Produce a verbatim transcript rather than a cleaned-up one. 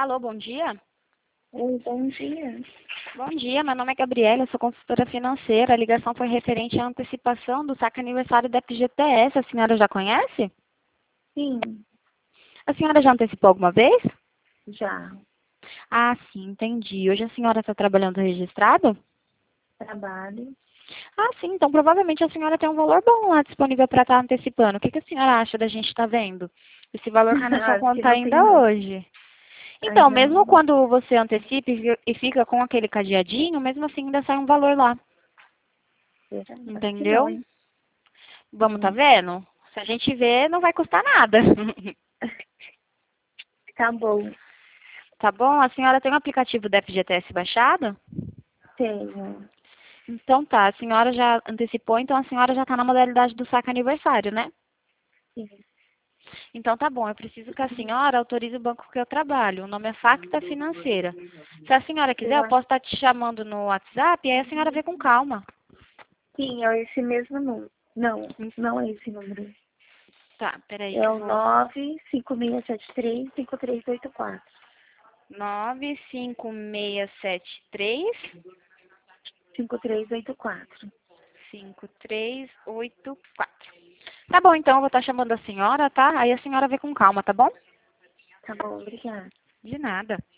Alô, bom dia. Oi, bom dia. Bom dia, meu nome é Gabriela, eu sou consultora financeira. A ligação foi referente à antecipação do saque aniversário da F G T S. A senhora já conhece? Sim, A senhora já antecipou alguma vez? já. Ah, sim, entendi. Hoje a senhora está trabalhando registrado? Trabalho. Ah, sim, então provavelmente a senhora tem um valor bom lá disponível para estar antecipando. O que, que a senhora acha da gente estar vendo? Esse valor cai na sua Acho que conta não tem ainda não. hoje. Então, Ainda mesmo não. quando você antecipa e fi- e fica com aquele cadeadinho, mesmo assim ainda sai um valor lá. Será? Acho que não, Entendeu? hein? Vamos, tá Hum. vendo? Se a gente vê, não vai custar nada. Tá bom. Tá bom? A senhora tem o aplicativo da F G T S baixado? Tenho. Então tá, a senhora já antecipou, então a senhora já tá na modalidade do saque aniversário, né? Sim. Então tá bom, eu preciso que a senhora autorize o banco que eu trabalho. O nome é Facta Financeira. Se a senhora quiser, Eu eu acho. posso estar te chamando no WhatsApp e aí a senhora vê com calma. Sim, é esse mesmo número. Não, não é esse número. Tá, peraí É que eu o vou. nove cinco seis sete três cinco três oito quatro. nove cinco seis sete três cinco três oito quatro. cinco três oito quatro. Tá bom, então eu vou estar chamando a senhora, tá? Aí a senhora vê com calma, tá bom? Tá bom, obrigada. De nada.